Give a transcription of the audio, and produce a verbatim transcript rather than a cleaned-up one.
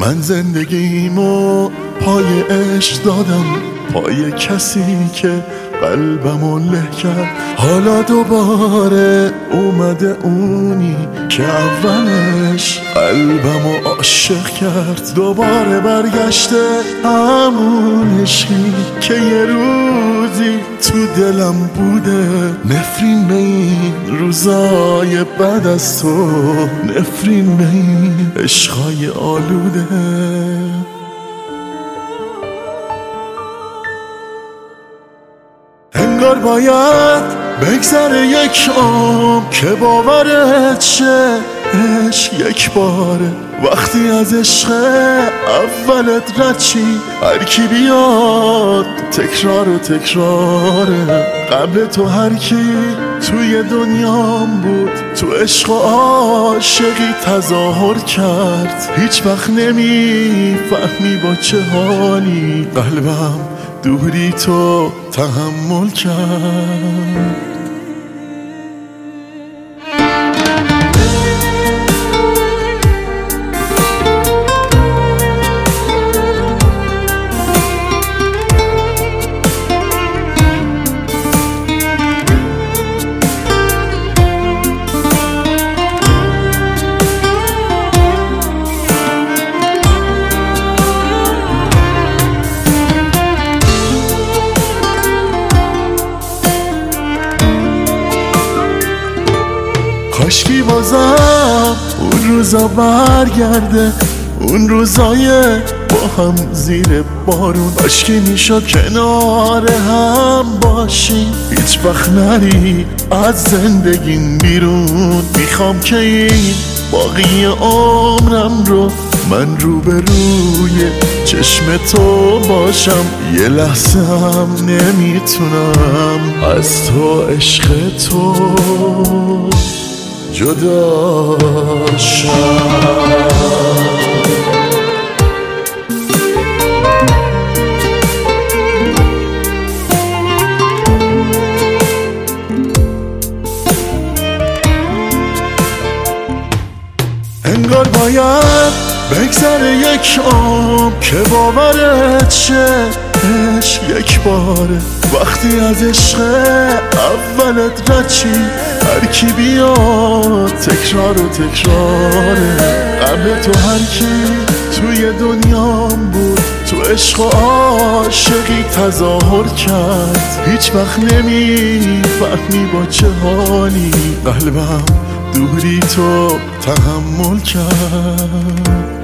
من زندگیمو پای عشق دادم، پای کسی که قلبمو له کرد. حالا دوباره اومده اونی که اولش قلبمو عاشق کرد. دوباره برگشته همون عشقی که یه روزی تو دلم بوده. نفرین به این روزای بعد از تو، نفرین به این عشقای آلوده. انگار باید بگذره یک عمر که باورت شه عشق یک باره. وقتی از عشق اولت رد چی، هر کی بیاد تکرار و تکراره. قبل تو هر کی توی دنیام بود، تو عشق و عاشقی تظاهر کرد. هیچ وقت نمیفهمی با چه حالی قلبم دوری تو تحمل کرد. کاشکی بازم اون روزا برگرده، اون روزای با هم زیر بارون. کاشکی میشد کنار هم باشیم، هیچ وقت نری از زندگیم بیرون. میخوام که این باقی عمرم رو من روبروی چشم تو باشم. یه لحظه هم نمیتونم از تو عشق تو جدا شم. انگار باید بگذره یک عمر که باورت شه عشق یک باره. وقتی از عشق اولت رد چی، هر کی بیاد تکرار و تکراره. قبل تو هر کی توی دنیام بود، تو عشق و عاشقی تظاهر کرد. هیچ وقت نمیفهمی با چه حالی قلبم دوری تو تحمل کرد.